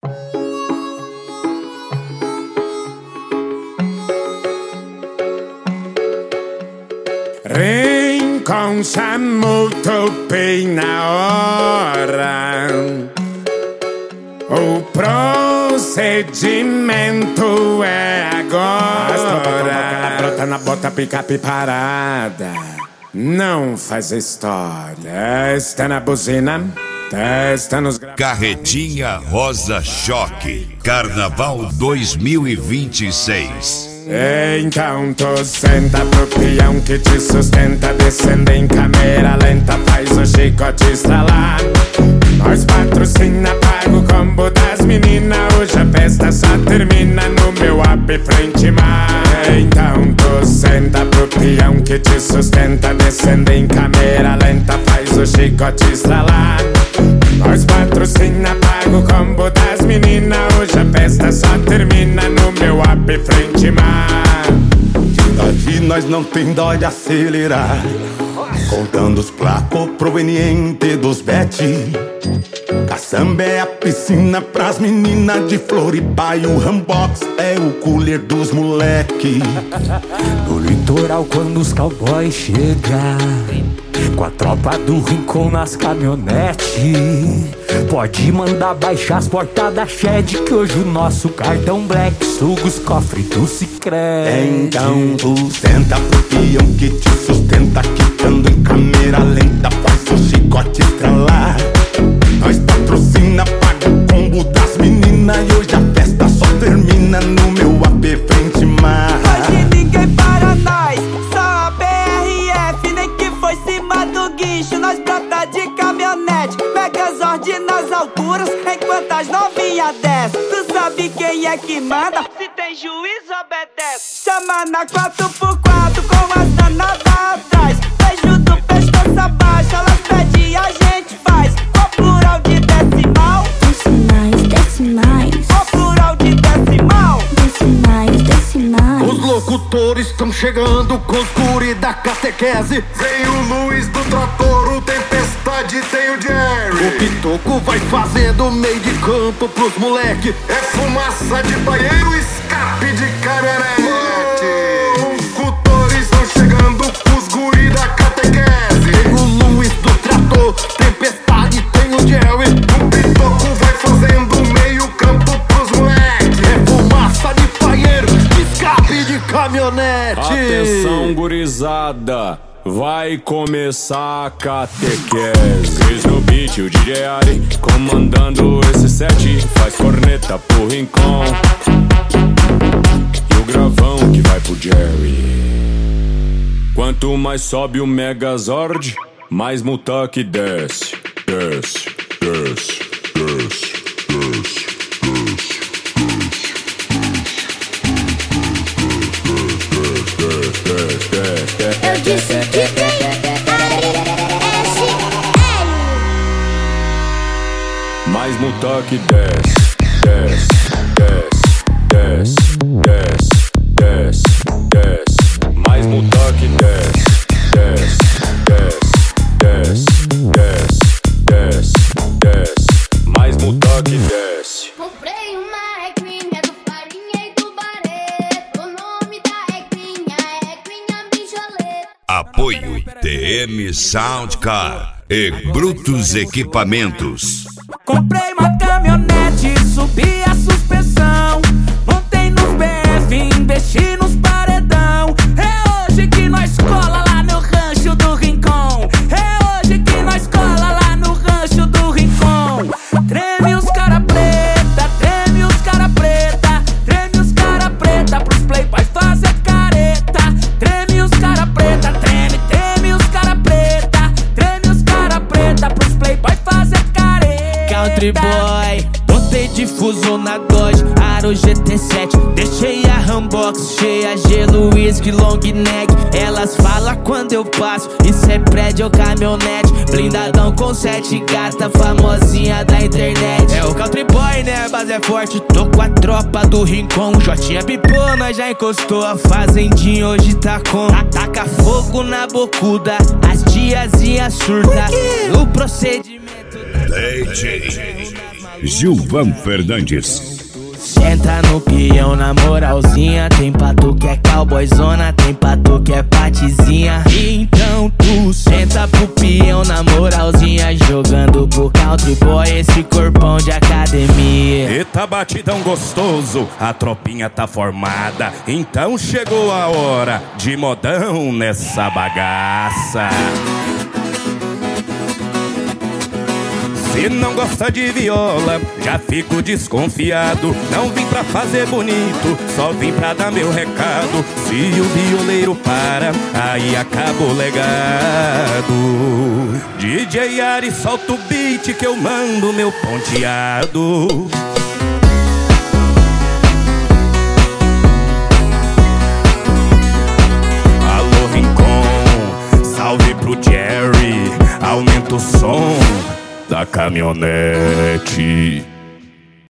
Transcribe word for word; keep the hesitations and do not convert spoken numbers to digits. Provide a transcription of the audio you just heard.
Rincon chamou, topei na hora. O procedimento é agora. Brota na bota, picape parada. Não faz história. Testa na buzina, testa nos gra... Carretinha Rosa Choque Carnaval dois mil e vinte e seis. Então tu senta pro peão que te sustenta. Descendo em câmera lenta, faz o chicote estralar. Nós patrocina, paga o combo das meninas. Hoje a festa só termina no meu app frente mar. Então tu senta pro peão que te sustenta. Descendo em câmera lenta, faz o chicote estralar. Nós patrocina, paga o combo das meninas. Hoje a festa só termina no meu app frente mar. Daqui nós não tem dó de acelerar, contando os placos provenientes dos bet. Caçamba é a piscina pras meninas de Floripa e o Rambox é o cooler dos moleque. No litoral quando os cowboys chegam, com a tropa do Rincon nas caminhonetes, pode mandar baixar as portas da Shed, que hoje o nosso cartão Black suga os cofres do Sicredi. Então tu senta pro peão que te sustenta, quicando em câmera lenta, faz o chicote estralar. Nós patrocina, paga o combo das meninas e hoje a festa só termina no meu A P frente mar. Hoje ninguém para nós, só a B R F, nem que foi cima do guincho. Nós brota de caminhonete, Megazord nas alturas, enquanto as novinhas descem. Tu sabe quem é que manda, se tem juiz obedece. Chama na quatro por quatro com as danadas atrás. Beijo do pescoço abaixo, elas pedem a gente faz. Qual plural de decimal? Decimais, decimais. Qual plural de decimal? Decimais, decimais. Os locutores estão chegando com os guri da catequese. Tem o Luiz do Trator, o Tempestade, tem o Jerry. O Pitoco vai fazendo meio de campo pros moleque. É fumaça de banheiro, escape de caminhonete. Locutores estão chegando com os guri da catequese. Tem o Luiz do Trator, Tempestade, tem o Jerry. O Pitoco vai fazendo meio campo pros moleque. É fumaça de banheiro, escape de caminhonete. Atenção gurizada, vai começar a catequese. Cris no beat, o D J Ari comandando esse set. Faz corneta pro Rincon e o gravão que vai pro Jerry. Quanto mais sobe o Megazord, mais Multaque desce. Desce, desce, desce, desce, desce. Eu disse que tem S L. Mais Multaque desce, desce, desce, desce, desce, desce, desce. Mais Multaque desce, desce, desce, desce, desce, desce, desce. Mais Multaque desce. Comprei uma ecrinha do Farinha e do Barreto. O nome da ecrinha é ecrinha Bijoleta. Apoio T M Soundcar e Brutus Equipamentos. Comprei uma caminhonete, subi a suspensão, montei nos B F, investi nos paredão. É hoje que nós cola lá no rancho do Rincon. É hoje que nós cola lá no rancho do Rincon. Treme os cara preta, treme os cara preta, treme os cara preta pros playboys fazer careta. Treme os cara preta, treme, treme os cara preta, treme os cara preta pros playboys fazer careta. Country boy, botei difuso na Dodge, Aro G T sete. Deixei a Rambox cheia, gelo, whisky, long neck. Elas falam quando eu passo, isso é prédio ou caminhonete. Blindadão com sete gata, famosinha da internet. É o Country boy, né? A base é forte, tô com a tropa do Rincon. Jotinha pipou, nós já encostou. A fazendinha hoje tá com. Ataca fogo na bocuda, as tiazinhas surda. O procedimento D J Gilvan Fernandes. Senta no peão na moralzinha. Tem pra tu que é cowboyzona, tem pra tu que é patizinha. Então tu senta pro peão na moralzinha, jogando pro country boy esse corpão de academia. Eita batidão gostoso, a tropinha tá formada. Então chegou a hora de modão nessa bagaça. Se não gosta de viola, já fico desconfiado. Não vim pra fazer bonito, só vim pra dar meu recado. Se o violeiro para, aí acaba o legado. D J Ari, solta o beat que eu mando meu ponteado. Alô Rincon, salve pro Jerry, aumenta o som da caminhonete.